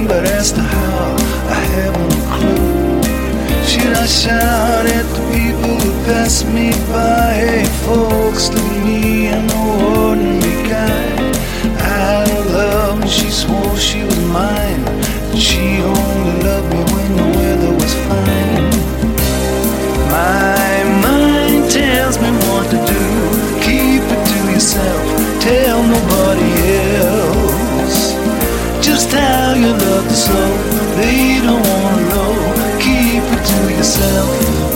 but as to how, I haven't a clue. Should I shout at the people who pass me by? Hey folks, look at me, I'm no ordinary guy. I had a love and she swore she was mine, but she only loved me when the weather was fine. My mind tells me what to do. Keep it to yourself, tell nobody else just how you love the soul. They don't wanna know. Keep it to yourself.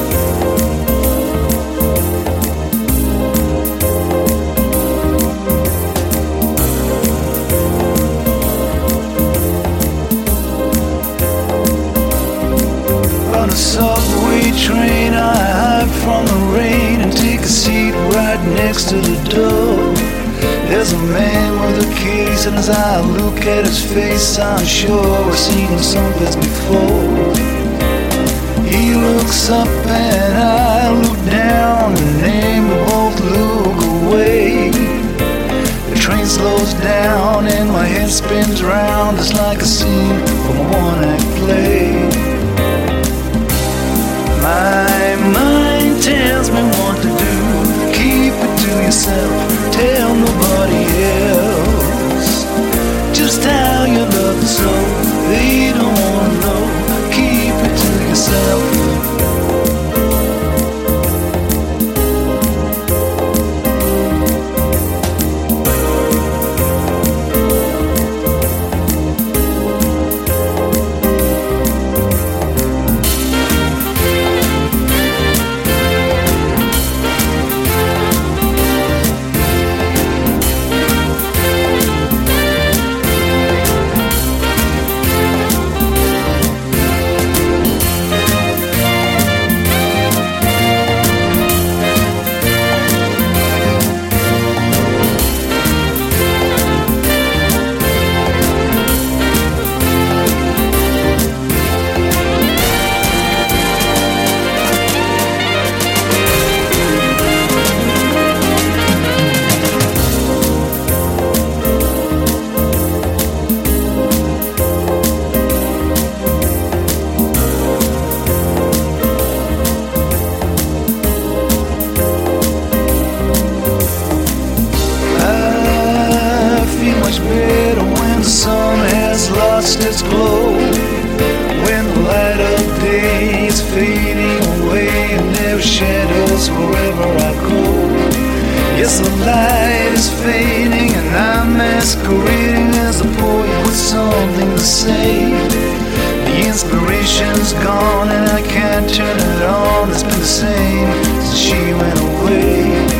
On a subway train, I hide from the rain and take a seat right next to the door. There's a man with a case, and as I look at his face, I'm sure I've seen him someplace before. He looks up and I look down, and then we both look away. The train slows down and my head spins round. It's like a scene from a one-act play. My mind tells me what to do. Keep it to yourself, tell nobody else just how you love the soul. They don't wanna know. Keep it to yourself. Better when the sun has lost its glow, when the light of day is fading away and there are shadows wherever I go. Yes, the light is fading and I'm masquerading as a poet with something to say. The inspiration's gone and I can't turn it on. It's been the same since she went away.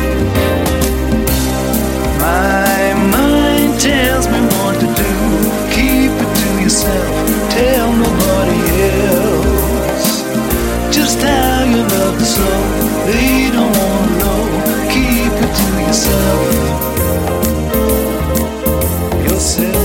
My mind tells me what to do. Keep it to yourself, tell nobody else just how you love the soul. They don't wanna know. Keep it to yourself. Yourself.